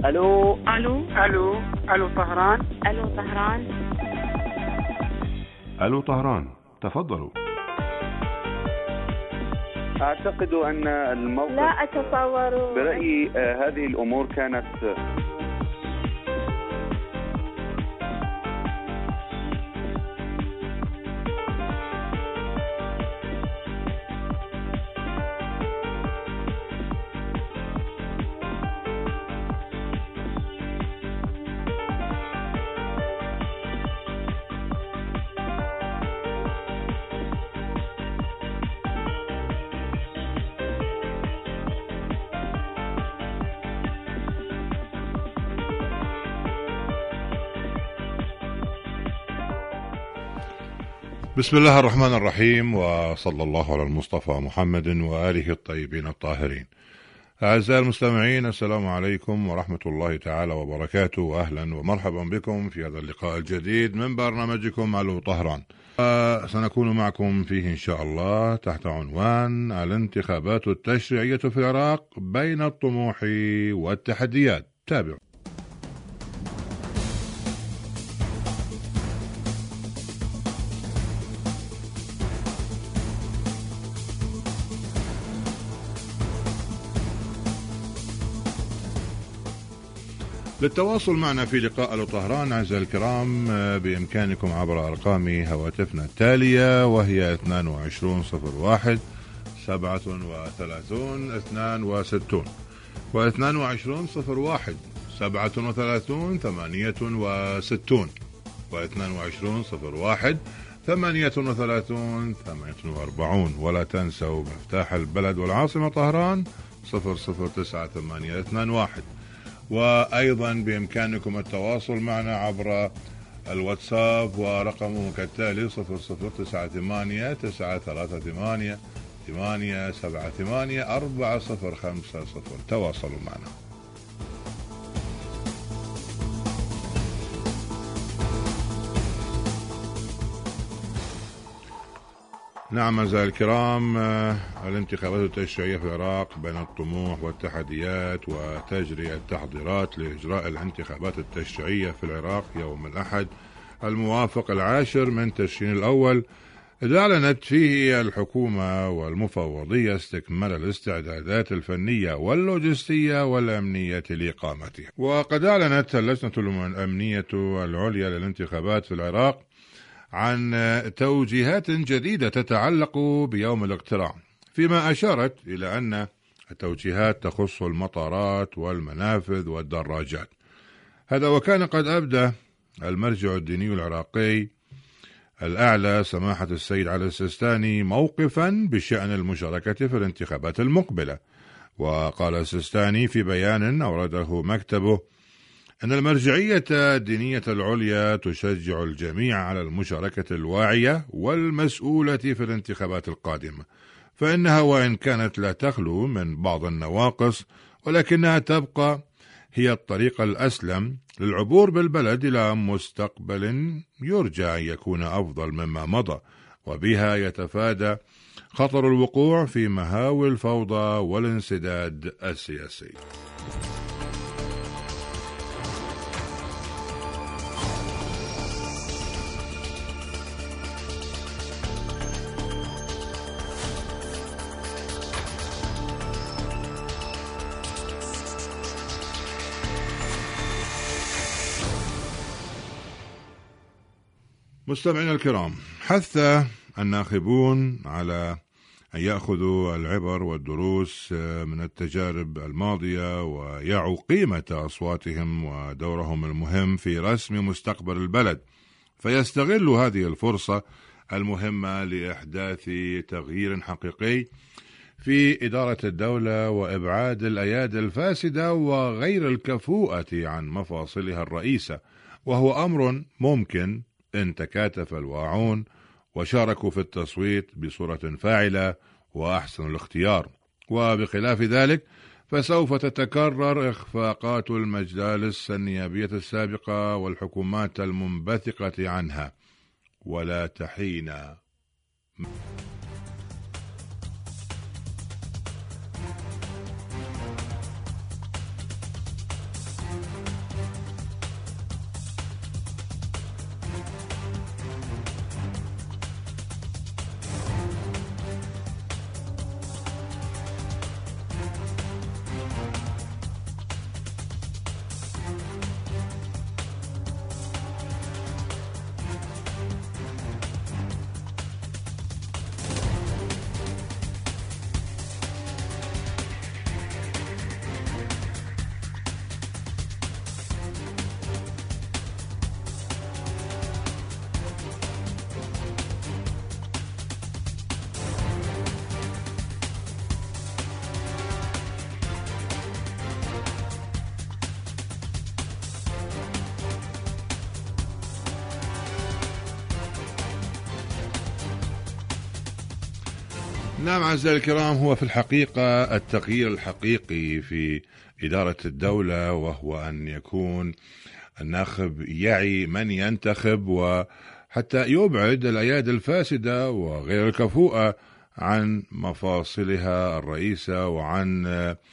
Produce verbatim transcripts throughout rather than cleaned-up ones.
الو الو الو الو طهران. الو طهران. الو طهران، تفضلوا. اعتقد ان الموقف لا اتصور. برأيي آه هذه الامور كانت بسم الله الرحمن الرحيم، وصلى الله على المصطفى محمد وآله الطيبين الطاهرين. أعزائي المستمعين، السلام عليكم ورحمة الله تعالى وبركاته، وأهلا ومرحبا بكم في هذا اللقاء الجديد من برنامجكم ألو طهران. سنكون معكم فيه إن شاء الله تحت عنوان الانتخابات التشريعية في العراق بين الطموح والتحديات. تابعوا. للتواصل معنا في لقاء ألو طهران أعزائي الكرام بإمكانكم عبر أرقام هواتفنا التالية، وهي اثنان وعشرين صفر واحد سبعة وثلاثون اثنان وستون واثنان وعشرين صفر واحد سبعة وثلاثون ثمانية وستون واثنان وعشرين صفر واحد ثمانية وثلاثون ثمانية وأربعون. ولا تنسوا مفتاح البلد والعاصمة طهران صفر صفر تسعة ثمانية اثنان واحد. وأيضا بإمكانكم التواصل معنا عبر الواتساب، ورقمه كالتالي صفر صفر تسعة ثمانية تسعة ثلاثة ثمانية ثمانية سبعة ثمانية أربعة صفر خمسة صفر. تواصلوا معنا. نعم أعزائي الكرام، الانتخابات التشريعية في العراق بين الطموح والتحديات، وتجري التحضيرات لإجراء الانتخابات التشريعية في العراق يوم الأحد الموافق العاشر من تشرين الأول. أعلنت فيه الحكومة والمفوضية استكمال الاستعدادات الفنية واللوجستية والأمنية لإقامتها. وقد أعلنت اللجنة الأمنية العليا للانتخابات في العراق عن توجيهات جديدة تتعلق بيوم الاقتراع، فيما أشارت إلى أن التوجيهات تخص المطارات والمنافذ والدراجات. هذا وكان قد أبدى المرجع الديني العراقي الأعلى سماحة السيد علي السيستاني موقفا بشأن المشاركة في الانتخابات المقبلة. وقال السيستاني في بيان أورده مكتبه أن المرجعية الدينية العليا تشجع الجميع على المشاركة الواعية والمسؤولة في الانتخابات القادمة، فإنها وإن كانت لا تخلو من بعض النواقص، ولكنها تبقى هي الطريق الأسلم للعبور بالبلد إلى مستقبل يرجى أن يكون أفضل مما مضى، وبها يتفادى خطر الوقوع في مهاوي الفوضى والانسداد السياسي. مستمعينا الكرام، حث الناخبون على أن يأخذوا العبر والدروس من التجارب الماضية، ويعوا قيمة أصواتهم ودورهم المهم في رسم مستقبل البلد، فيستغلوا هذه الفرصة المهمة لإحداث تغيير حقيقي في إدارة الدولة وإبعاد الأيادي الفاسدة وغير الكفؤة عن مفاصلها الرئيسة، وهو أمر ممكن إن تكاتف الواعون وشاركوا في التصويت بصورة فاعلة وأحسن الاختيار. وبخلاف ذلك فسوف تتكرر إخفاقات المجالس النيابية السابقة والحكومات المنبثقة عنها، ولا تحين نعم أعزائي الكرام، هو في الحقيقة التغيير الحقيقي في إدارة الدولة، وهو أن يكون الناخب يعي من ينتخب، وحتى يبعد الأيادي الفاسدة وغير الكفؤة عن مفاصلها الرئيسة وعن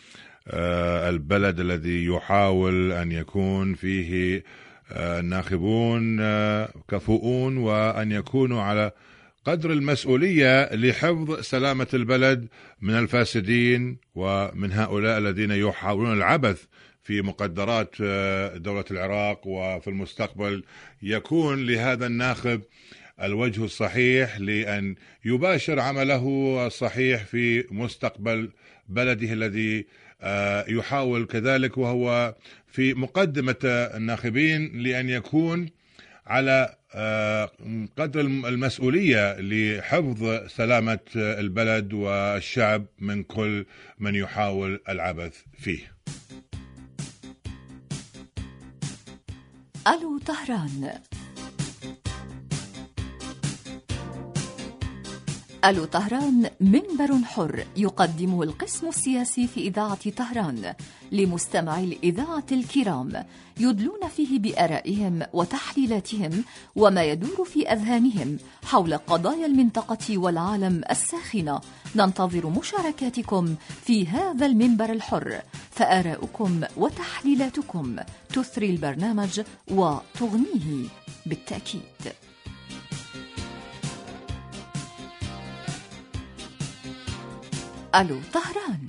البلد الذي يحاول أن يكون فيه الناخبون كفؤون وأن يكونوا على قدر المسؤولية لحفظ سلامة البلد من الفاسدين ومن هؤلاء الذين يحاولون العبث في مقدرات دولة العراق. وفي المستقبل يكون لهذا الناخب الوجه الصحيح لأن يباشر عمله الصحيح في مستقبل بلده الذي يحاول كذلك، وهو في مقدمة الناخبين لأن يكون على قدر المسؤولية لحفظ سلامة البلد والشعب من كل من يحاول العبث فيه. ألو طهران. ألو طهران منبر حر يقدمه القسم السياسي في إذاعة طهران لمستمعي الإذاعة الكرام، يدلون فيه بآرائهم وتحليلاتهم وما يدور في أذهانهم حول قضايا المنطقة والعالم الساخنة. ننتظر مشاركاتكم في هذا المنبر الحر، فآراؤكم وتحليلاتكم تثري البرنامج وتغنيه بالتأكيد. ألو طهران.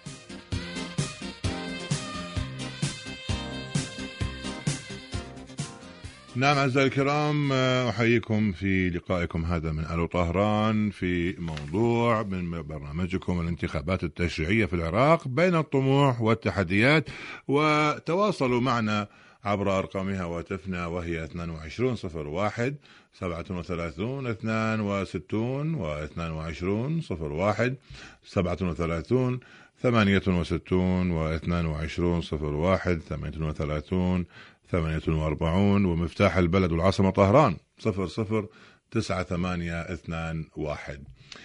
نعم أعزائي الكرام، أحييكم في لقائكم هذا من ألو طهران في موضوع من برنامجكم الانتخابات التشريعية في العراق بين الطموح والتحديات. وتواصلوا معنا عبر أرقام هواتفنا وهي اثنين وعشرين صفر واحد سبعة وثلاثين اثنان وستين واثنين وعشرين صفر واحد سبعة وثلاثين ثمانية وستين واثنين وعشرين صفر واحد ثمانية وثلاثين ثمانية وأربعين، ومفتاح البلد والعاصمة طهران صفر صفر تسعة ثمانية اثنان واحد.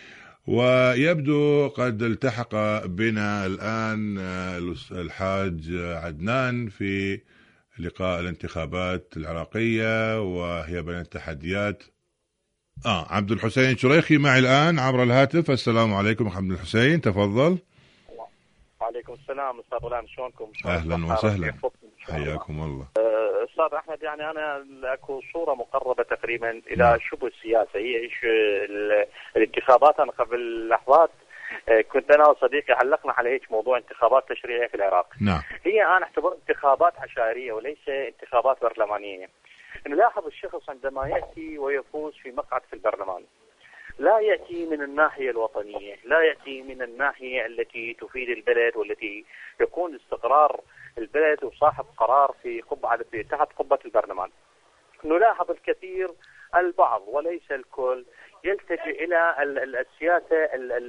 ويبدو قد التحق بنا الآن الحاج عدنان في لقاء الانتخابات العراقية وهي بين التحديات. آه عبد الحسين شريخي معي الآن عبر الهاتف. السلام عليكم عبد الحسين، تفضل. وعليكم السلام أستاذ غلام، شلونكم؟ أهلا وسهلا، حياكم الله. أستاذ أحمد، يعني أنا أكو صورة مقربة تقريبا إلى شبه السياسة، هي إيش الانتخابات. أنا قبل لحظات كنت أنا وصديقي علقنا على هيك موضوع انتخابات تشريعية في العراق. نعم. هي أنا أعتبر انتخابات عشائرية وليس انتخابات برلمانية. نلاحظ الشخص عندما يأتي ويفوز في مقعد في البرلمان لا يأتي من الناحية الوطنية، لا يأتي من الناحية التي تفيد البلد والتي يكون استقرار البلد وصاحب قرار في قبعة في تحت قبة البرلمان. نلاحظ الكثير، البعض وليس الكل، يلتجئ إلى السياسة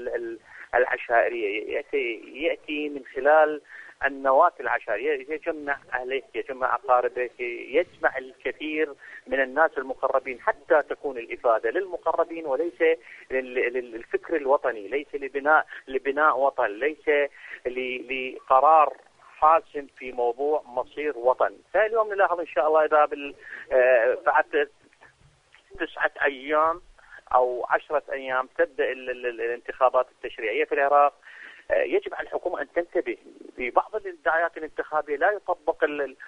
العشائرية، يأتي, يأتي من خلال النواة العشائرية، يجمع أهله، يجمع أقاربه، يجمع الكثير من الناس المقربين حتى تكون الإفادة للمقربين وليس للفكر الوطني، ليس لبناء لبناء وطن، ليس لقرار حاسم في موضوع مصير وطن. فاليوم نلاحظ إن شاء الله إذا بعد تسعة أيام أو عشرة أيام تبدأ الانتخابات التشريعية في العراق. يجب على الحكومة أن تنتبه. في بعض الادعاءات الانتخابية لا يطبق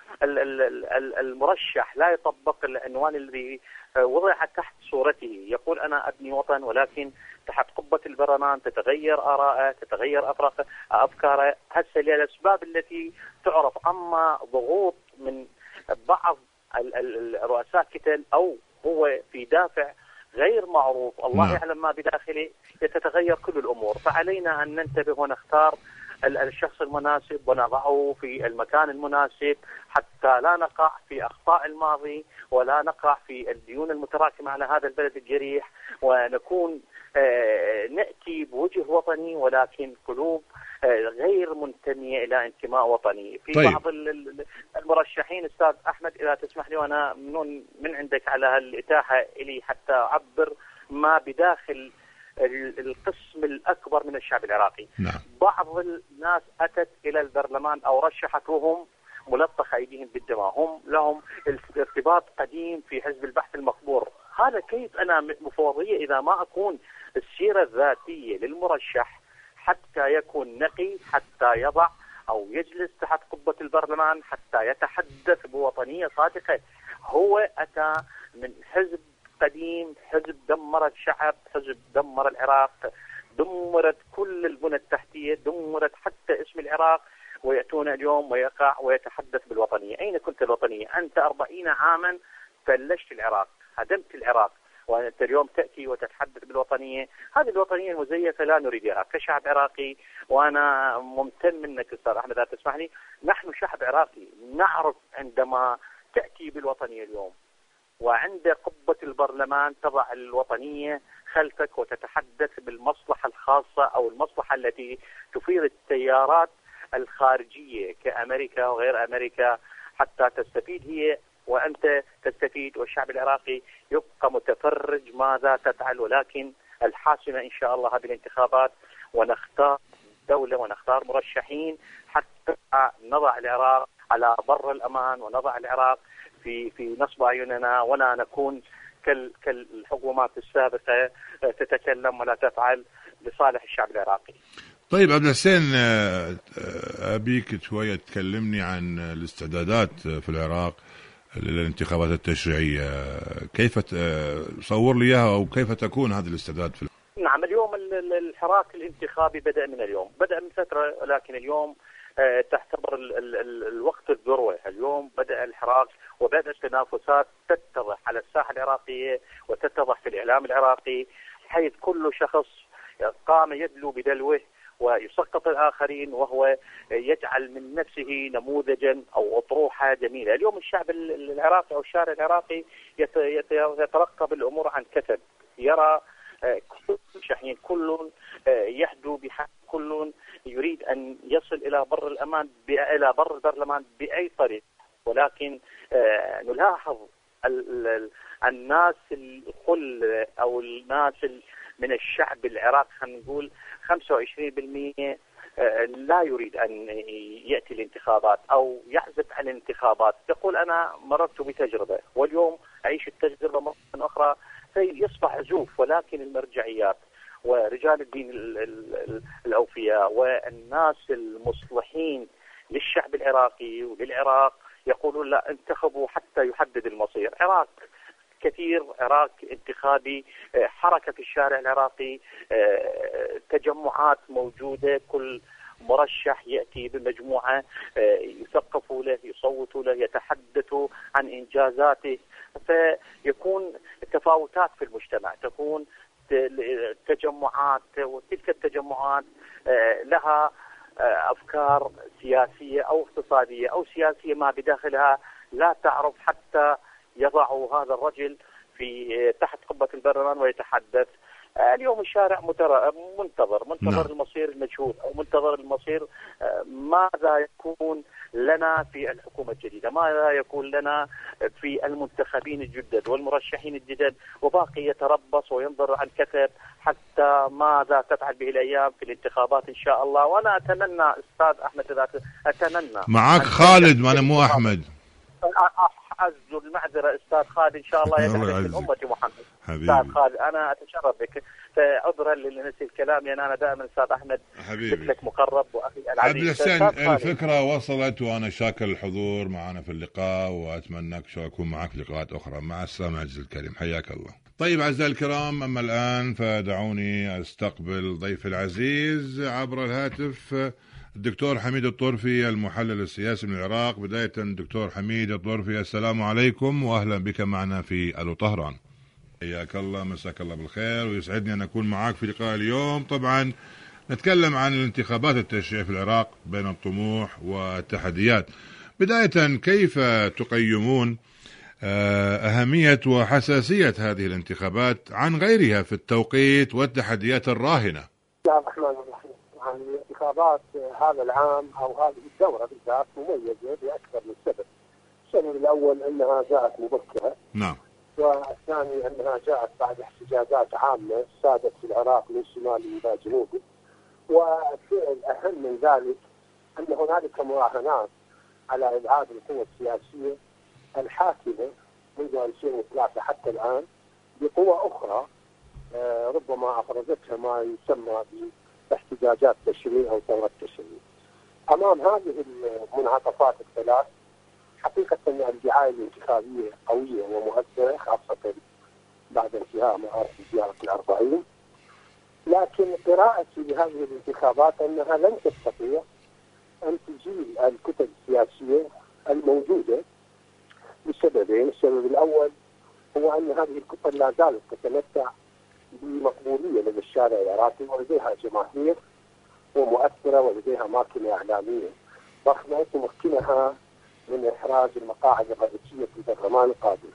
المرشح، لا يطبق العنوان الذي وضع تحت صورته، يقول أنا أبني وطن، ولكن تحت قبة البرلمان تتغير آراءه، تتغير أفكاره، هسه للأسباب التي تعرف. أما ضغوط من بعض الرؤساء كتل أو هو في دافع غير معروف، الله يعلم ما بداخله، يتتغير كل الأمور. فعلينا أن ننتبه ونختار الشخص المناسب ونضعه في المكان المناسب حتى لا نقع في أخطاء الماضي ولا نقع في الديون المتراكمة على هذا البلد الجريح، ونكون نأتي بوجه وطني ولكن قلوب غير منتمية إلى انتماء وطني. في طيب. بعض المرشحين أستاذ أحمد إذا تسمح لي، وأنا من من عندك على الإتاحة إلي حتى أعبر ما بداخل القسم الأكبر من الشعب العراقي. نعم. بعض الناس أتت إلى البرلمان أو رشحت وهم ملطخ أيديهم بالدماء، هم لهم ارتباط قديم في حزب البحث المقبور. هذا كيف أنا مفوضية إذا ما أكون السيرة الذاتية للمرشح حتى يكون نقي، حتى يضع أو يجلس تحت قبة البرلمان، حتى يتحدث بوطنية صادقة. هو أتى من حزب قديم، حزب دمر الشعب، حزب دمر العراق، دمرت كل البنى التحتية، دمرت حتى اسم العراق، ويأتون اليوم ويقع ويتحدث بالوطنية. أين كنت الوطنية؟ أنت أربعين عاما فلشت العراق، هدمت العراق، وأنت اليوم تأتي وتتحدث بالوطنية. هذه الوطنية المزيفة لا نريدها كشعب عراقي، وأنا ممتن منك أستاذ أحمد إذا تسمح لي. نحن شعب عراقي نعرف عندما تأتي بالوطنية اليوم وعند قبة البرلمان تضع الوطنية خلفك وتتحدث بالمصلحة الخاصة أو المصلحة التي تثير التيارات الخارجية كأمريكا وغير أمريكا حتى تستفيد هي وأنت تستفيد، والشعب العراقي يبقى متفرج ماذا تفعل. ولكن الحاسمة إن شاء الله هذه الانتخابات، ونختار دولة ونختار مرشحين حتى نضع العراق على بر الأمان، ونضع العراق في في نصب عيوننا، ولا نكون كال كالحكومات السابقة تتكلم ولا تفعل لصالح الشعب العراقي. طيب عبد الحسين، أبيك شوية تكلمني عن الاستعدادات في العراق للانتخابات التشريعية. كيف تصور لي إياها أو كيف تكون هذه الاستعداد في العراق؟ نعم، اليوم الحراك الانتخابي بدأ من اليوم، بدأ من فترة، ولكن اليوم تعتبر ال ال ال الوقت الذروة. اليوم بدأ الحراك وبدأت التنافسات تتضح على الساحة العراقية وتتضح في الإعلام العراقي، حيث كل شخص قام يدلو بدلوه ويسقط الآخرين، وهو يجعل من نفسه نموذجا أو أطروحة جميلة. اليوم الشعب العراقي أو الشارع العراقي يترقب الأمور عن كثب، يرى كل شحين، كل يحدو بحق، كل يريد أن يصل إلى بر الأمان إلى بر البرلمان بأي طريق. ولكن نلاحظ الناس الكل أو الناس من الشعب العراقي، خلينا نقول خمسة وعشرين بالمئة لا يريد أن يأتي الانتخابات أو يعزف عن الانتخابات، يقول أنا مررت بتجربة واليوم أعيش التجربة مرة أخرى، فيصبح عزوف. ولكن المرجعيات ورجال الدين الأوفياء والناس المصلحين للشعب العراقي وللعراق يقولون لا، انتخبوا حتى يحدد المصير. عراق كثير، عراق انتخابي، حركة في الشارع العراقي، تجمعات موجودة، كل مرشح يأتي بمجموعة يثقفوا له، يصوتوا له، يتحدثوا عن إنجازاته، فيكون تفاوتات في المجتمع، تكون تجمعات، وتلك التجمعات لها أفكار سياسية أو اقتصادية أو سياسية ما بداخلها لا تعرف، حتى يضعوا هذا الرجل في تحت قبة البرلمان ويتحدث. اليوم الشارع منتظر منتظر نعم. المصير المجهول أو منتظر المصير، ماذا يكون لنا في الحكومة الجديدة، ماذا يكون لنا في المنتخبين الجدد والمرشحين الجدد، وباقي يتربص وينظر عن كثب حتى ماذا تفعل به الأيام في الانتخابات إن شاء الله. وأنا أتمنى أستاذ أحمد ذات أتمنى معك خالد، ما أنا مو أحمد، أعز المعذرة أستاذ خالد، إن شاء الله يتحدث من أمة محمد. حبيبي أستاذ خالد أنا أتشرف بك، عذرا لنسي الكلام لأن أنا دائما أستاذ أحمد مثلك مقرب وأخي العزيز. عبد الحسين، الفكرة وصلت وأنا شاكر الحضور معنا في اللقاء، وأتمنى شو أكون معك في لقاءات أخرى. مع السلامة عزيزي الكريم، حياك الله. طيب أعزائي الكرام، أما الآن فدعوني أستقبل ضيف العزيز عبر الهاتف الدكتور حميد الطرفي، المحلل السياسي من العراق. بداية دكتور حميد الطرفي، السلام عليكم وأهلا بك معنا في ألو طهران. حياك الله، مساك الله بالخير، ويسعدني أن أكون معك في لقاء اليوم. طبعا نتكلم عن الانتخابات التشريعية في العراق بين الطموح والتحديات. بداية، كيف تقيمون أهمية وحساسية هذه الانتخابات عن غيرها في التوقيت والتحديات الراهنة؟ بسم الله الرحمن الرحيم. عن الانتخابات هذا العام أو هذه الدورة بالذات مميزة بأكثر من سبب. السبب الأول أنها جاءت مبكرة. نعم. والثاني أنها جاءت بعد احتجاجات عامة سادت في العراق من شماله إلى جنوبه. والأهم من ذلك أن هنالك مراهنات على إبعاد القوى السياسية الحاكمة منذ ألفين وثلاثة حتى الآن بقوى أخرى ربما أفرزتها ما يسمى باحتجاجات تشريع أو ثورة تشريع. أمام هذه المنعطفات الثلاث حقيقة أن الدعاية الانتخابية قوية ومؤثرة خاصة بعد انتهاء مآرب زيارة الأربعين، لكن قراءتي لهذه الانتخابات أنها لن تستطيع أن تزيل الكتل السياسية الموجودة لسببين. السبب الأول هو أن هذه الكتل لا زالت تتمتع بمقبولية لدى الشارع العراقي ولديها جماهير ومؤثرة ولديها ماكينة إعلامية ضخمة تمكنها من إحراز المقاعد الرئيسية في البرلمان القادم.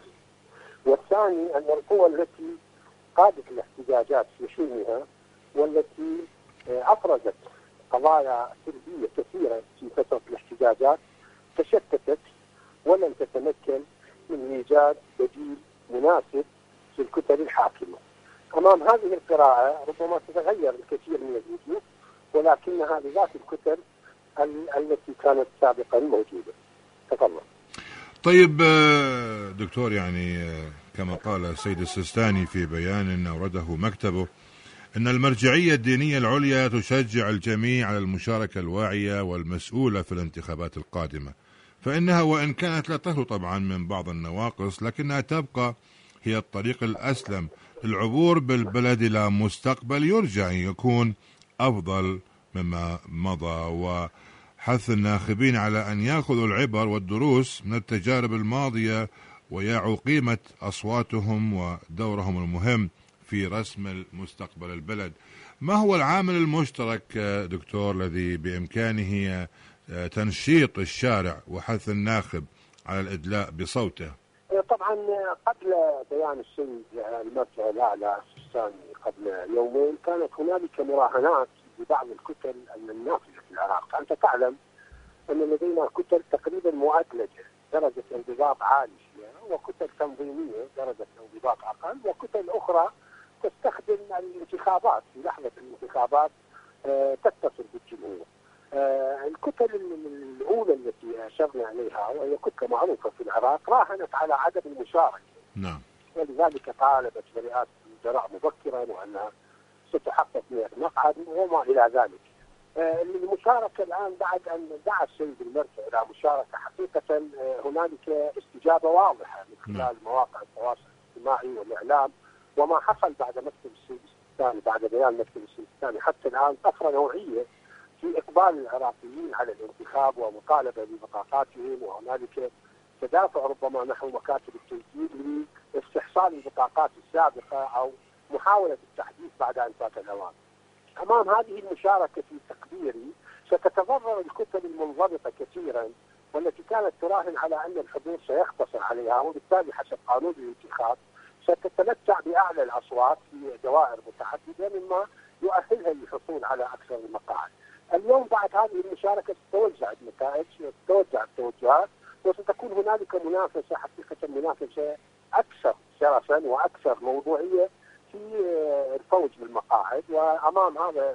والثاني أن القوى التي قادت الاحتجاجات في حينها والتي أفرزت قضايا سلبية كثيرة في فترة الاحتجاجات تشتتت ولم تتمكن من إيجاد بديل مناسب في الكتل الحاكمة. أمام هذه القراءة ربما تتغير الكثير من الوجوه، ولكنها لذات الكتل ال- التي كانت سابقا موجودة. تفضل. طيب دكتور، يعني كما قال السيد السيستاني في بيان أورده مكتبه أن المرجعية الدينية العليا تشجع الجميع على المشاركة الواعية والمسؤولة في الانتخابات القادمة، فإنها وإن كانت لا تخلو طبعا من بعض النواقص لكنها تبقى هي الطريق الأسلم للعبور بالبلد إلى مستقبل يرجى أن يكون أفضل مما مضى، وحث الناخبين على أن يأخذوا العبر والدروس من التجارب الماضية ويعوا قيمة أصواتهم ودورهم المهم في رسم المستقبل البلد. ما هو العامل المشترك دكتور الذي بإمكانه تنشيط الشارع وحث الناخب على الإدلاء بصوته؟ طبعا قبل بيان السيد المرجع الأعلى السيستاني قبل يومين كانت هنالك مراهنات لبعض الكتل النافذة في العراق. أنت تعلم أن لدينا كتل تقريبا مؤدلجة درجة انضباط عالية، وكتل تنظيمية درجة انضباط أقل، وكتل أخرى تستخدم الانتخابات في لحظة الانتخابات تتصل بالجمهور. الكتل الأولى التي أشرنا عليها وهي كتلة معروفة في العراق راهنت على عدم المشاركة. نعم. ولذلك طالبت برئاسة الوزراء مبكرا وأنها ستحقق مئة مقعد وما إلى ذلك. المشاركة الآن بعد أن دعا السيد المرجع إلى مشاركة حقيقة هنالك استجابة واضحة من خلال مواقع التواصل الاجتماعي والإعلام، وما حصل بعد مكتب السيد السيستاني بعد بيان مكتب السيد السيستاني حتى الآن طفرة نوعية في إقبال العراقيين على الانتخاب ومطالبة ببطاقاتهم، وهنالك تدافع ربما نحو مكاتب التسجيل لاستحصال البطاقات السابقة أو محاولة التحديث بعد أن فات الأوان. أمام هذه المشاركة في تقديري ستتضرر الكتل المنضبطة كثيرا والتي كانت تراهن على أن الحضور سيختصر عليها، وبالتالي حسب قانون الانتخاب ستتمتع بأعلى الأصوات في دوائر متعددة مما يؤهلها للحصول على أكثر المقاعد. اليوم بعد هذه المشاركة ستتوزع النتائج وستتوزع التوجهات وستكون هنالك منافسة حقيقة منافسة أكثر شرفا وأكثر موضوعية في الفوز بالمقاعد. وأمام هذا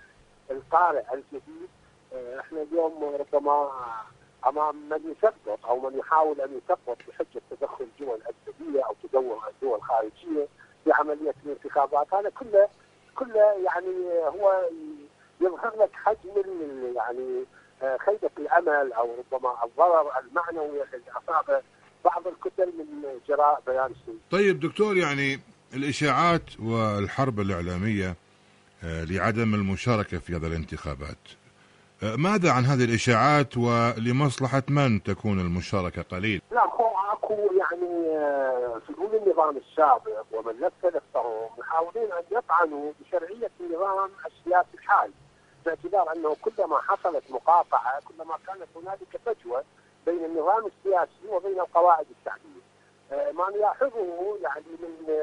القارئ الجديد احنا اليوم ربما أمام من يثبت أو من يحاول أن يثبت بحجة تدخل دول أجنبية أو تدور دول خارجية في عملية الانتخابات. هذا كله كله يعني هو يظهر لك حجم يعني خيبة الأمل أو ربما الضرر المعنوي الذي أصاب بعض الكتل من جراء بيان السيد. طيب دكتور، يعني الإشاعات والحرب الإعلامية لعدم المشاركة في هذه الانتخابات، ماذا عن هذه الإشاعات ولمصلحة من تكون المشاركة قليل؟ لا، هو أكو يعني في النظام السابق ومن لف لفهم محاولين أن يطعنوا بشرعية النظام السياسي الحالي، باعتبار أنه كلما حصلت مقاطعة كلما كانت هنالك فجوة بين النظام السياسي وبين القواعد الشعبية. ما نلاحظه يعني من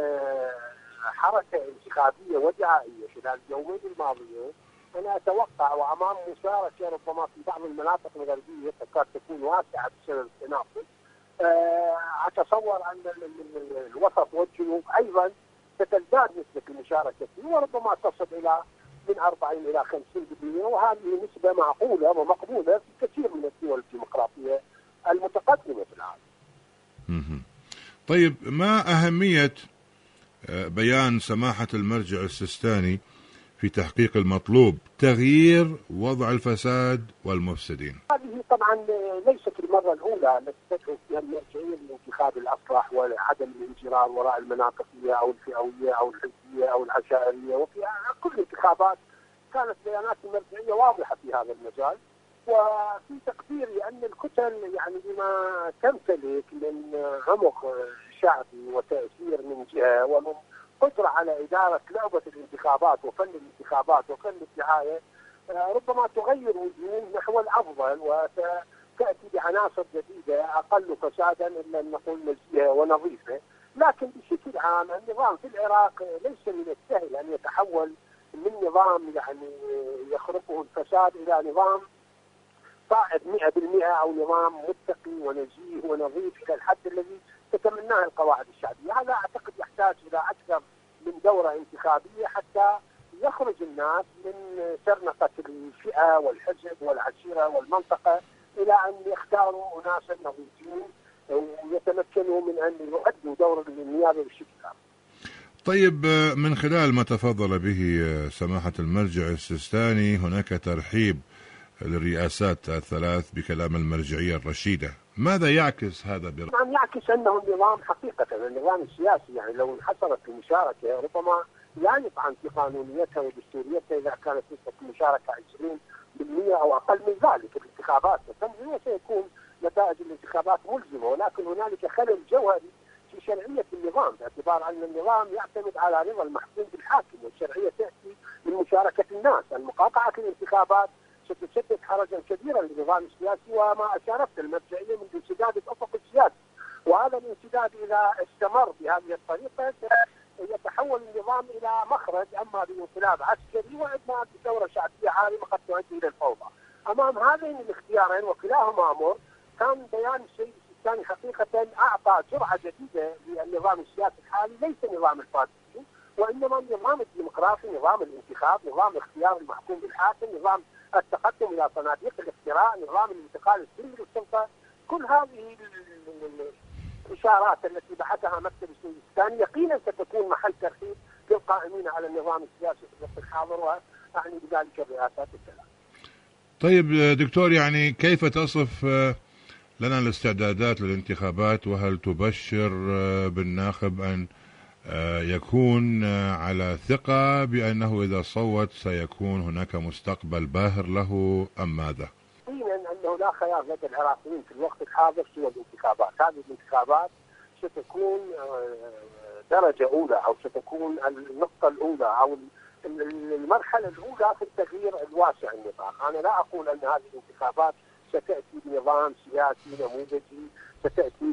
حركة انتخابية ودعائية خلال اليومين الماضيين، أنا أتوقع وأمام مشاركة ربما في بعض المناطق الغربية تكاد تكون واسعة بسبب التنافس أتصور أن الوسط والجنوب أيضا ستزداد نسبة المشاركة فيه، وربما تصل إلى من أربعين إلى خمسين بالمئة، وهذه نسبة معقولة ومقبولة في كثير من الدول الديمقراطية المتقدمة في العالم. طيب، ما أهمية بيان سماحة المرجع السيستاني في تحقيق المطلوب تغيير وضع الفساد والمفسدين؟ هذه طبعا ليست المرة الأولى التي تدعو فيها المرجعية لانتخاب الأصلح وعدم الانجرار وراء المناطقية أو الفئوية أو الحزبية أو العشائرية، وفي كل الانتخابات كانت بيانات المرجعية واضحة في هذا المجال. وفي تقديري أن الكتل يعني بما تمتلك من عمق شعبي وتأثير من جهة ومن قدرة على إدارة لعبة الانتخابات وفن الانتخابات وفن الدعاية، ربما تغير وجوه نحو الأفضل وتأتي بعناصر جديدة أقل فسادا إلا أن نقول نزيهة ونظيفة. لكن بشكل عام النظام في العراق ليس من السهل أن يتحول من نظام يعني يخرقه الفساد إلى نظام صاعد مئة بالمئة أو نظام متقي ونزيه ونظيف إلى الحد الذي تتمناه القواعد الشعبية. هذا أعتقد يحتاج إلى أكثر من دورة انتخابية حتى يخرج الناس من سرنقة الفئة والحزب والعشيرة والمنطقة إلى أن يختاروا أناسا نظيفين ويتمكنوا من أن يؤدوا دور النيابة بشكل عام. طيب، من خلال ما تفضل به سماحة المرجع السيستاني، هناك ترحيب للرئاسات الثلاث بكلام المرجعية الرشيدة. ماذا يعكس هذا؟ برأيك؟ نعم، يعكس أنه النظام حقيقة النظام السياسي يعني لو انحصرت المشاركة ربما لا يطعن في قانونيتها ودستوريتها إذا كانت نسبة المشاركة عشرين بالمئة أو أقل من ذلك. الانتخابات سيكون نتائج الانتخابات ملزمة، ولكن هنالك خلل جوهري في شرعية النظام باعتبار أن النظام يعتمد على رضا المحكوم بالحاكم، والشرعية تأتي من مشاركة الناس. المقاطعة في الانتخابات ستسبب حرجا كبيرا للنظام السياسي، وما أشارت المرجعية من انسداد الأفق السياسي، وهذا الانسداد إذا استمر بهذه الطريقة يتحول النظام إلى مخرج أما بانقلاب عسكري وإما بثورة شعبية عارمة قد تؤدي إلى الفوضى. أمام هذين الاختيارين وكلاهما أمر، كان بيان السيد السيستاني حقيقة أعطى جرعة جديدة للنظام السياسي الحالي، ليس نظام الفاسدين وإنما النظام الديمقراطي، نظام الانتخاب، نظام اختيار المحكوم بالحاكم، نظام التقدم إلى صناديق الاقتراع، نظام الانتقال السلمي للسلطة. كل هذه الإشارات التي بعثها مكتب السيستاني يقينا ستكون محل ترحيب للقائمين على النظام السياسي في الوقت الحاضر، وأعني بذلك الرئاسات الثلاث. طيب دكتور، يعني كيف تصف لنا الاستعدادات للانتخابات، وهل تبشر بالناخب أن يكون على ثقة بأنه إذا صوت سيكون هناك مستقبل باهر له أم ماذا؟ يقينا أنه لا خيار لدى العراقيين في الوقت الحاضر سوى الانتخابات. هذه الانتخابات ستكون درجة أولى أو ستكون النقطة الأولى أو المرحلة الأولى في التغيير الواسع النطاق. أنا لا أقول أن هذه الانتخابات ستأتي بنظام سياسي نموذجي، ستأتي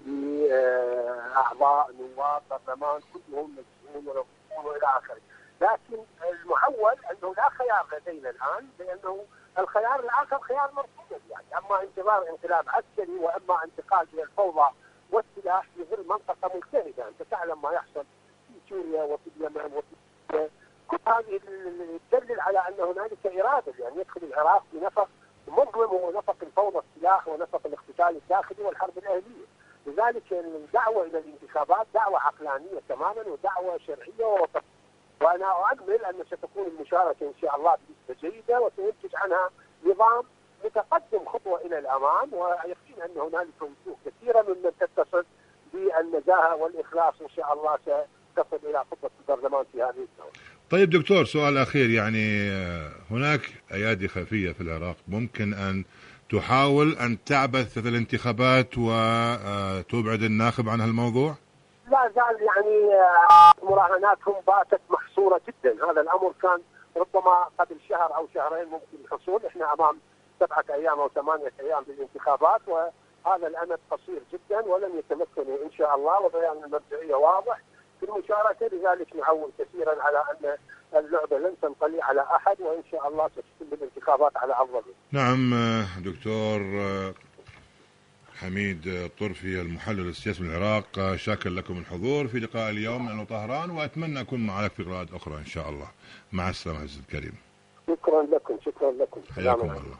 بأعضاء نواب برلمان كلهم مسؤولون ونظيفون وإلى آخره، لكن المحول أنه لا خيار لدينا الآن، لأنه الخيار الآخر خيار مرفوض، يعني أما انتظار انقلاب عسكري وأما انتقال إلى الفوضى والسلاح في ظل منطقة ملتهبة. أنت تعلم ما يحصل في سوريا وفي اليمن وفي كل هذه تدلل على أن هنالك إرادة يعني يدخل العراق بنفق مظلم ونفق الفوضى السلاح ونفق الاقتتال الداخلي والحرب الأهلية. لذلك الدعوة إلى الانتخابات دعوة عقلانية تماما ودعوة شرعية ووطنية، وأنا أؤمل أن ستكون المشاركة إن شاء الله بنسبة جيدة وسينتج عنها نظام متقدم خطوة إلى الأمام، ويقين أن هنالك وجوه كثيرة ممن تتصل بالنزاهة والإخلاص إن شاء الله ستصل إلى خطة البرلمان في هذه الدولة. طيب دكتور، سؤال أخير، يعني هناك أيادي خفية في العراق ممكن أن تحاول أن تعبث في الانتخابات وتبعد الناخب عن هالموضوع؟ لا زال يعني مراهناتهم باتت محصورة جدا. هذا الأمر كان ربما قبل شهر أو شهرين ممكن الحصول، احنا أمام سبعة أيام أو ثمانية أيام للانتخابات، وهذا الأمد قصير جدا ولن يتمكنوا إن شاء الله، وبيان المرجعية واضح في المشاركة. لذلك نعول كثيرا على أن اللعبة لن تنقلي على أحد، وإن شاء الله ستتم الانتخابات على أفضل. نعم دكتور حميد طرفي المحلل السياسي من العراق، شاكر لكم الحضور في لقاء اليوم من ألو طهران، وأتمنى أكون معك في لقاءات أخرى إن شاء الله. مع السلامة عزيزي الكريم. شكرا لكم شكرا لكم حياكم الله.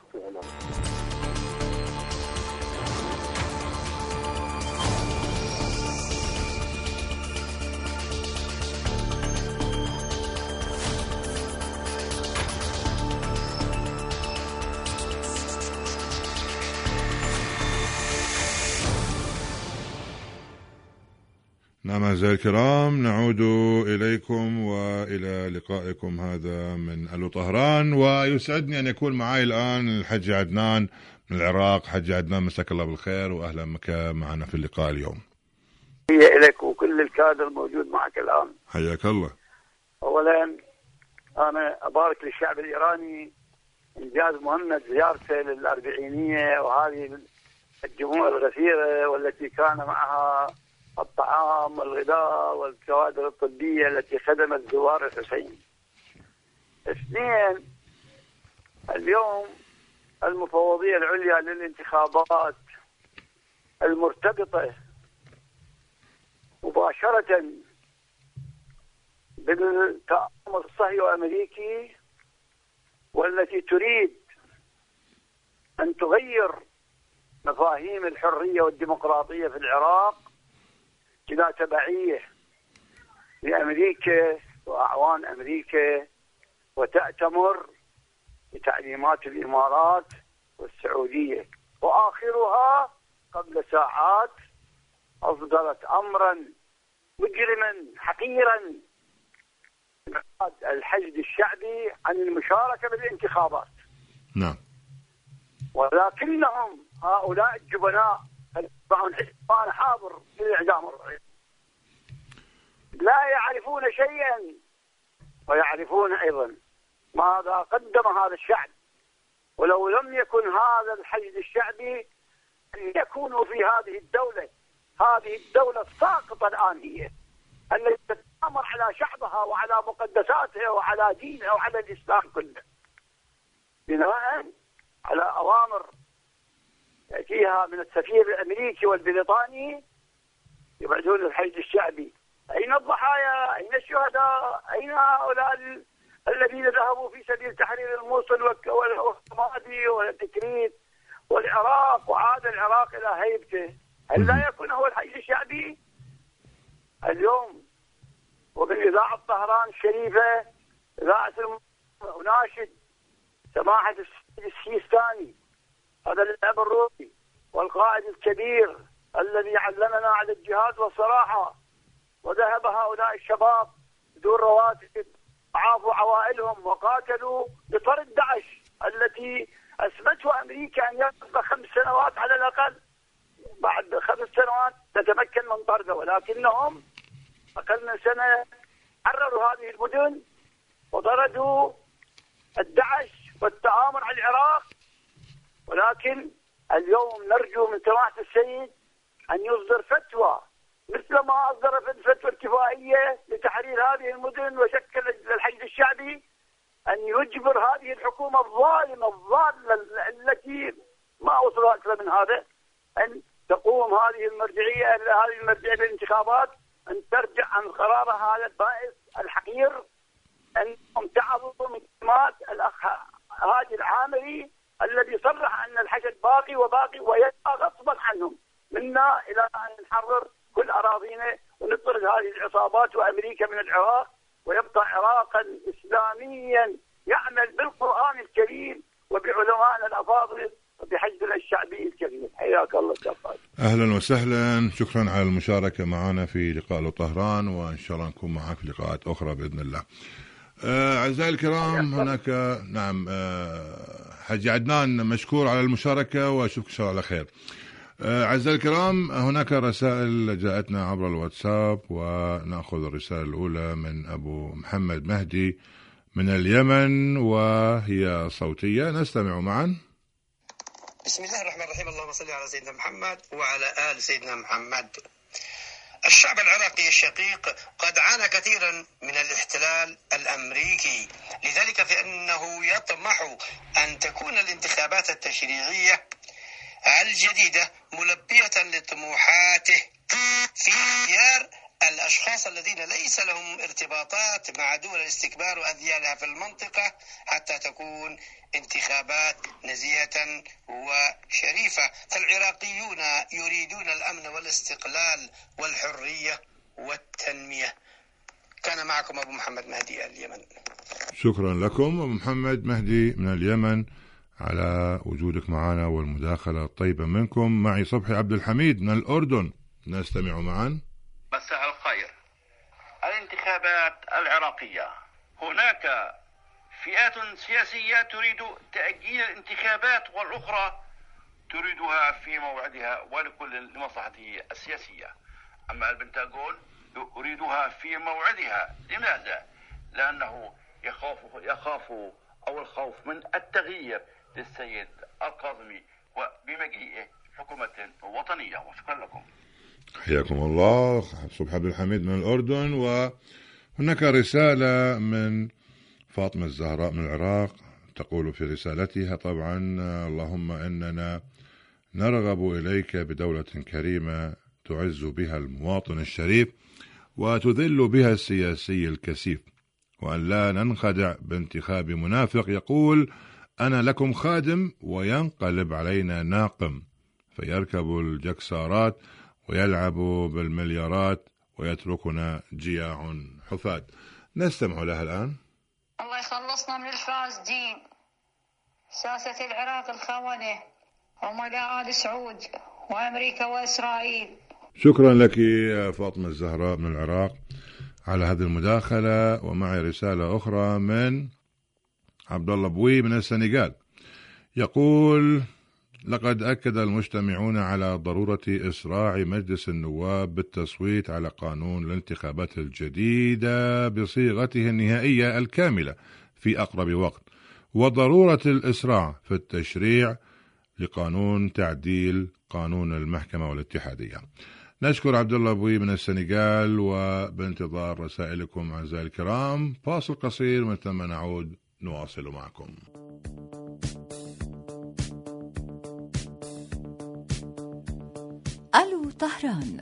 نعم أعزائي الكرام، نعود إليكم وإلى لقائكم هذا من ألو طهران، ويسعدني أن يكون معي الآن الحج عدنان من العراق. حج عدنان مساك الله بالخير وأهلا بك معنا في اللقاء اليوم. هي إليك وكل الكادر الموجود معك الآن. حياك الله. أولا أنا أبارك للشعب الإيراني إنجاز مهمة زيارته للأربعينية وهذه الجموع الغفيرة والتي كان معها الطعام والغذاء والكوادر الطبية التي خدمت زوار الحسين. اثنين، اليوم المفوضية العليا للانتخابات المرتبطة مباشرة بالتآمر الصهيوني الأمريكي والتي تريد أن تغير مفاهيم الحرية والديمقراطية في العراق إلى تبعية لأمريكا وأعوان أمريكا، وتأتمر بتعليمات الإمارات والسعودية. وآخرها قبل ساعات أصدرت أمرا مجرما حقيرا الحشد الشعبي عن المشاركة بالانتخابات. نعم. ولكنهم هؤلاء الجبناء يتبعون حزبان حاضر في الإعدام الرئيسي لا يعرفون شيئا، ويعرفون أيضا ماذا قدم هذا الشعب. ولو لم يكن هذا الحشد الشعبي أن يكونوا في هذه الدولة، هذه الدولة الساقطة الآن هي التي تتآمر على شعبها وعلى مقدساتها وعلى دينها وعلى الإسلام كله، بناء على أوامر يأتيها من السفير الأمريكي والبريطاني يبعدون الحشد الشعبي. أين الضحايا؟ أين الشهداء؟ أين هؤلاء الذين ذهبوا في سبيل تحرير الموصل والرمادي والتكريت والعراق وعاد العراق إلى هيبته؟ هل لا يكون هو الحشد الشعبي؟ اليوم وبالإذاعة طهران الشريفة إذاعة أناشد سماحة السيد السيستاني، هذا الأب الروحي والقائد الكبير الذي علمنا على الجهاد والصراحة، وذهب هؤلاء الشباب بدون رواتب عافوا عوائلهم وقاتلوا لطرد داعش التي أسمته أمريكا أن يبقى خمس سنوات على الأقل، بعد خمس سنوات تتمكن من طرده، ولكنهم أقل من سنة حرروا هذه المدن وطردوا الداعش والتآمر على العراق. ولكن اليوم نرجو من سماحة السيد أن يصدر فتوى مثل ما أصدر فتوى الكفائية لتحرير هذه المدن وشكل الحشد الشعبي، أن يجبر هذه الحكومة الظالمة الضالة التي ما وصلها أكثر من هذا أن تقوم هذه المرجعية هذه المرجعية للانتخابات أن ترجع عن قرارها هذا البائس الحقير، أنهم تعظوا من كلمات الأخ هادي العامري الذي صرح أن الحشد باقي وباقي ويبقى غصبا عنهم منا إلى أن نحرر كل أراضينا ونطرد هذه العصابات وأمريكا من العراق، ويبقى عراقا إسلاميا يعمل بالقرآن الكريم وبعلمائنا الأفاضل وبحشدنا الشعبي الكريم. حياك الله شفاك. أهلا وسهلا، شكرا على المشاركة معنا في لقاء ألو طهران، وإن شاء الله نكون معك في لقاءات أخرى بإذن الله. أعزائي الكرام، هناك نعم حاج عدنان مشكور على المشاركة وأشوفك إن شاء الله على خير. أعزائي الكرام، هناك رسائل جاءتنا عبر الواتساب، ونأخذ الرسالة الأولى من أبو محمد مهدي من اليمن وهي صوتية، نستمع معا. بسم الله الرحمن الرحيم، اللهم صل على سيدنا محمد وعلى آل سيدنا محمد. الشعب العراقي الشقيق قد عانى كثيرا من الاحتلال الأمريكي، لذلك فإنه يطمح أن تكون الانتخابات التشريعية الجديدة ملبية لطموحاته في اختيار الأشخاص الذين ليس لهم ارتباطات مع دول الاستكبار وأذيالها في المنطقة حتى تكون انتخابات نزيهة وشريفة. فالعراقيون يريدون الأمن والاستقلال والحرية والتنمية. كان معكم أبو محمد مهدي اليمن. شكرا لكم أبو محمد مهدي من اليمن على وجودك معنا والمداخلة الطيبة منكم. معي صبحي عبد الحميد من الأردن، نستمع معا. مساء الخير. الانتخابات العراقية، هناك فئات سياسية تريد تأجيل الانتخابات والأخرى تريدها في موعدها ولكل لمصلحته السياسية. أما البنتاغون يريدها في موعدها. لماذا؟ لأنه يخاف يخاف أو الخوف من التغيير للسيد الكاظمي وبمجيئه حكومة وطنية. وشكرا لكم. حياكم الله. صبحي عبد الحميد من الأردن. وهناك رسالة من فاطمة الزهراء من العراق تقول في رسالتها: طبعا اللهم إننا نرغب إليك بدولة كريمة تعز بها المواطن الشريف وتذل بها السياسي الكسيف، وأن لا ننخدع بانتخاب منافق يقول أنا لكم خادم وينقلب علينا ناقم، فيركب الجكسارات ويلعب بالمليارات ويتركنا جياع حفاة. نستمع لها الآن. الله يخلصنا من الفاسدين، ساسة العراق الخونة وملاء آل سعود وأمريكا وإسرائيل. شكرا لك فاطمة الزهراء من العراق على هذه المداخلة. ومعي رسالة أخرى من عبد الله بوي من السنغال يقول: لقد أكد المجتمعون على ضرورة إسراع مجلس النواب بالتصويت على قانون الانتخابات الجديدة بصيغته النهائية الكاملة في أقرب وقت، وضرورة الإسراع في التشريع لقانون تعديل قانون المحكمة والاتحادية. نشكر عبد الله بوي من السنغال، وبانتظار رسائلكم أعزائي الكرام. فاصل قصير ومن ثم نعود نواصل معكم. ألو طهران.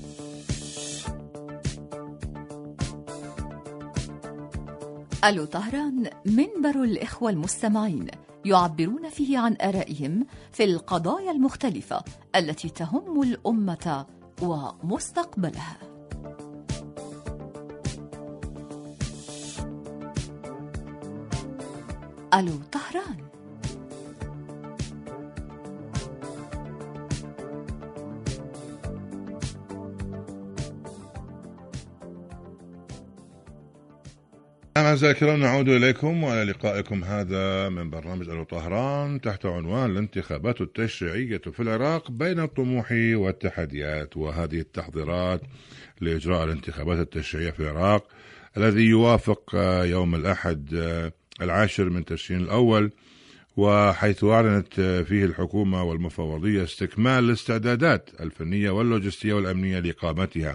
ألو طهران منبر الإخوة المستمعين يعبرون فيه عن آرائهم في القضايا المختلفة التي تهم الأمة ومستقبلها. ألو طهران. أعزائي الكرام، نعود إليكم وعلى لقائكم هذا من برنامج ألو طهران تحت عنوان الانتخابات التشريعية في العراق بين الطموح والتحديات، وهذه التحضيرات لإجراء الانتخابات التشريعية في العراق الذي يوافق يوم الأحد العاشر من تشرين الأول، وحيث أعلنت فيه الحكومة والمفوضية استكمال الاستعدادات الفنية واللوجستية والأمنية لإقامتها.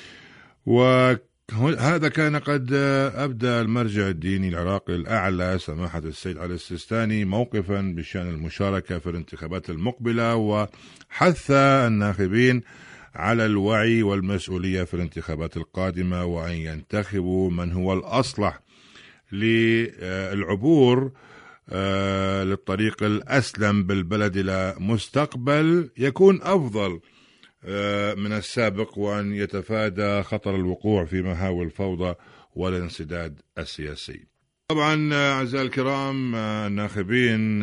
وهذا كان قد أبدى المرجع الديني العراقي الأعلى سماحة السيد علي السيستاني موقفا بشأن المشاركة في الانتخابات المقبلة، وحث الناخبين على الوعي والمسؤولية في الانتخابات القادمة، وأن ينتخبوا من هو الأصلح للعبور للطريق الأسلم بالبلد إلى مستقبل يكون أفضل من السابق، وأن يتفادى خطر الوقوع في مهاوي الفوضى والانسداد السياسي. طبعا أعزائي الكرام، الناخبين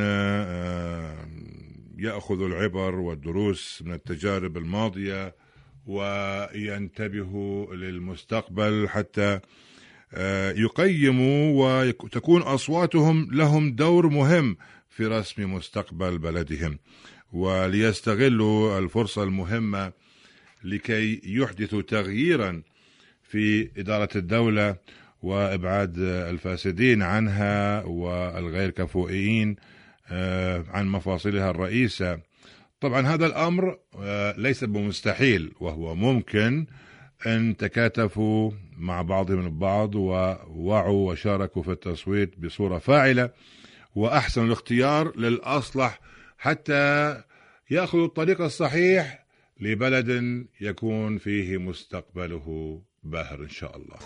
يأخذوا العبر والدروس من التجارب الماضية وينتبهوا للمستقبل حتى يقيموا وتكون أصواتهم لهم دور مهم في رسم مستقبل بلدهم، وليستغلوا الفرصة المهمة لكي يحدثوا تغييرا في إدارة الدولة وإبعاد الفاسدين عنها والغير كفؤين عن مفاصلها الرئيسة. طبعا هذا الأمر ليس بمستحيل، وهو ممكن أن تكاتفوا مع بعضهم البعض ووعوا وشاركوا في التصويت بصورة فاعلة وأحسن الاختيار للأصلح حتى يأخذ الطريق الصحيح لبلد يكون فيه مستقبله باهر إن شاء الله.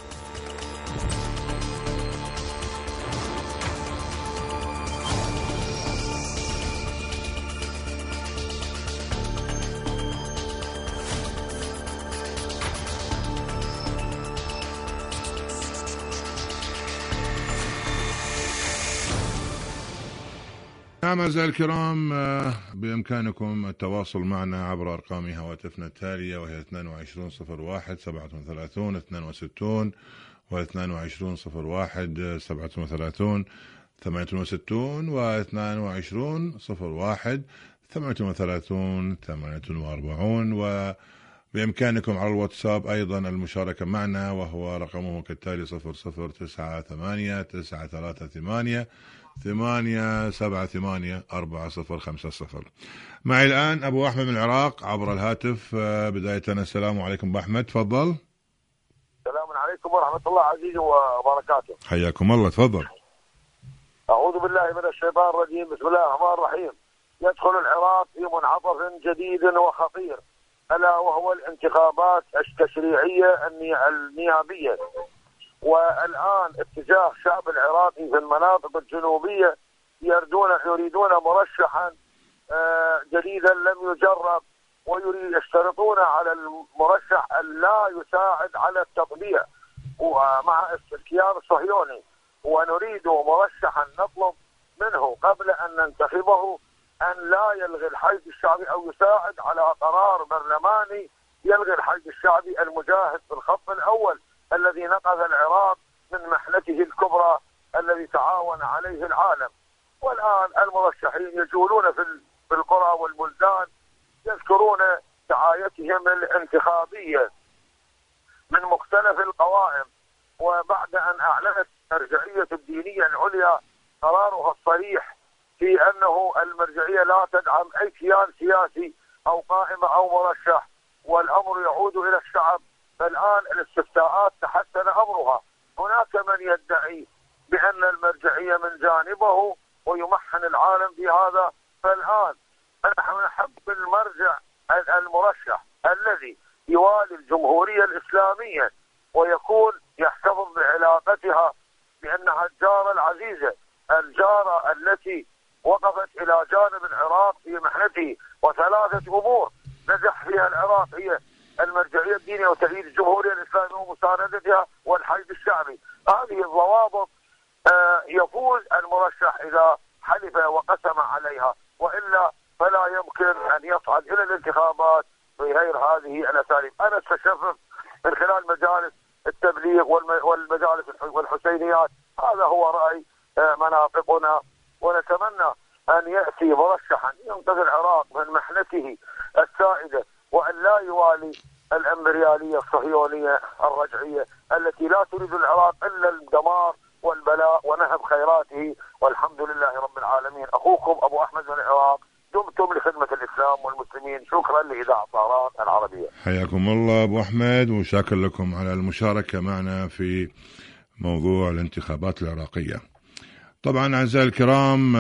نعم أعزائي الكرام، بإمكانكم التواصل معنا عبر أرقام هواتفنا التالية، وهي اثنين وعشرين صفر واحد سبعة وثلاثين اثنين وستين واثنين وعشرين صفر واحد سبعة وثلاثين ثمانية وستين واثنين وعشرين صفر واحد ثمانية وثلاثين ثمانية وأربعين. وبإمكانكم على الواتساب أيضا المشاركة معنا، وهو رقمه كالتالي صفر صفر تسعة ثمانية تسعة ثلاثة ثمانية ثمانية سبعة ثمانية أربعة صفر خمسة صفر. معي الآن أبو أحمد من العراق عبر الهاتف. بداية السلام عليكم أبو أحمد، تفضل. السلام عليكم ورحمة الله عزيزي وبركاته. حياكم الله، تفضل. أعوذ بالله من الشيطان الرجيم، بسم الله الرحمن الرحيم. يدخل العراق في منعطف جديد وخطير، ألا وهو الانتخابات التشريعية النيابية. والآن اتجاه الشعب العراقي في المناطق الجنوبية يردون يريدون مرشحا جديدا لم يجرب، ويريد يشترطون على المرشح أن لا يساعد على التطبيع ومع الكيان الصهيوني، ونريد مرشحا نطلب منه قبل أن ننتخبه أن لا يلغي الحشد الشعبي أو يساعد على قرار برلماني يلغي الحشد الشعبي المجاهد في الخط الأول الذي نقذ العراق من محنته الكبرى الذي تعاون عليه العالم. والآن المرشحين يجولون في القرى والبلدان يذكرون دعايتهم الانتخابية من مختلف القوائم، وبعد أن أعلنت المرجعية الدينية العليا قرارها الصريح في أنه المرجعية لا تدعم أي كيان سياسي أو قائمة أو مرشح، والأمر يعود إلى الشعب. فالآن الاستفتاءات تحسن أمرها. هناك من يدعي بأن المرجعية من جانبه ويمحن العالم بهذا. فالآن نحن نحب المرجع المرشح الذي يوالي الجمهورية الإسلامية ويكون يحتفظ بعلاقتها بأنها الجارة العزيزة، الجارة التي وقفت إلى جانب العراق في محنته. وثلاثة أمور نجح فيها العراق هي المرجعية الدينية وتأييد الجمهورية الإسلامية ومساندتها والحشد الشعبي. هذه الضوابط آه يفوز المرشح إذا حلف وقسم عليها، وإلا فلا يمكن أن يصعد إلى الانتخابات بغير هذه الأساليب. أنا استشرف من خلال مجالس التبليغ والمجالس والحسينيات، هذا هو رأي آه مناطقنا، ونتمنى أن يأتي مرشحا ينقذ العراق من محنته السائدة، وأن لا يوالي الإمبريالية الصهيونية الرجعية التي لا تريد العراق إلا الدمار والبلاء ونهب خيراته. والحمد لله رب العالمين. أخوكم أبو أحمد من العراق، دمتم لخدمة الإسلام والمسلمين. شكرا لإذاعة طهران العربية. حياكم الله أبو أحمد، وشاكر لكم على المشاركة معنا في موضوع الانتخابات العراقية. طبعا أعزائي الكرام،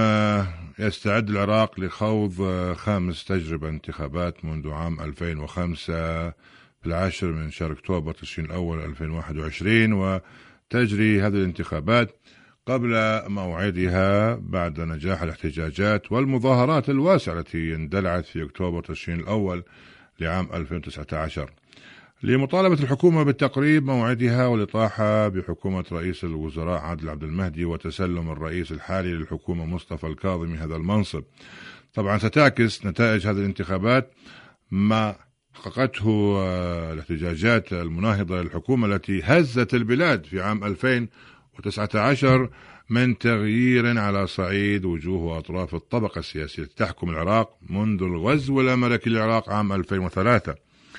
يستعد العراق لخوض خامس تجربة انتخابات منذ عام ألفين وخمسة في العاشر من شهر أكتوبر تشرين الأول ألفين وواحد وعشرين، وتجري هذه الانتخابات قبل موعدها بعد نجاح الاحتجاجات والمظاهرات الواسعة التي اندلعت في أكتوبر تشرين الأول لعام ألفين وتسعة عشر لمطالبة الحكومة بتقريب موعدها والإطاحة بحكومة رئيس الوزراء عادل عبد المهدي وتسلم الرئيس الحالي للحكومة مصطفى الكاظمي هذا المنصب. طبعا ستعكس نتائج هذه الانتخابات ما حققته الاحتجاجات المناهضة للحكومة التي هزت البلاد في عام ألفين وتسعة عشر من تغيير على صعيد وجوه وأطراف الطبقة السياسية التي تحكم العراق منذ الغزو الأمريكي للعراق عام ألفين وثلاثة.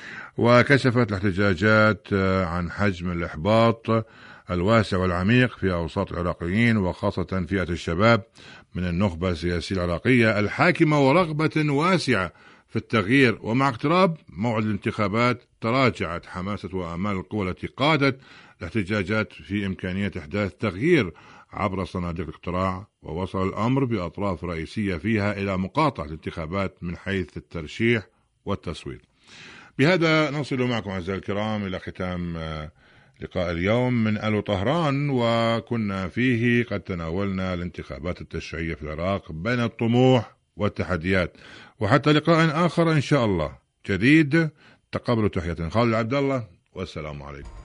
وكشفت الاحتجاجات عن حجم الإحباط الواسع والعميق في أوساط العراقيين، وخاصة فئة الشباب من النخبة السياسية العراقية الحاكمة، ورغبة واسعة في التغيير. ومع اقتراب موعد الانتخابات تراجعت حماسة وآمال القوى التي قادت الاحتجاجات في إمكانية إحداث تغيير عبر صناديق الاقتراع، ووصل الأمر بأطراف رئيسية فيها إلى مقاطعة الانتخابات من حيث الترشيح والتصويت. بهذا نصل معكم أعزائي الكرام إلى ختام لقاء اليوم من ألو طهران، وكنا فيه قد تناولنا الانتخابات التشريعية في العراق بين الطموح والتحديات. وحتى لقاء آخر إن شاء الله جديد، تقبلوا تحية خالد عبد الله، والسلام عليكم.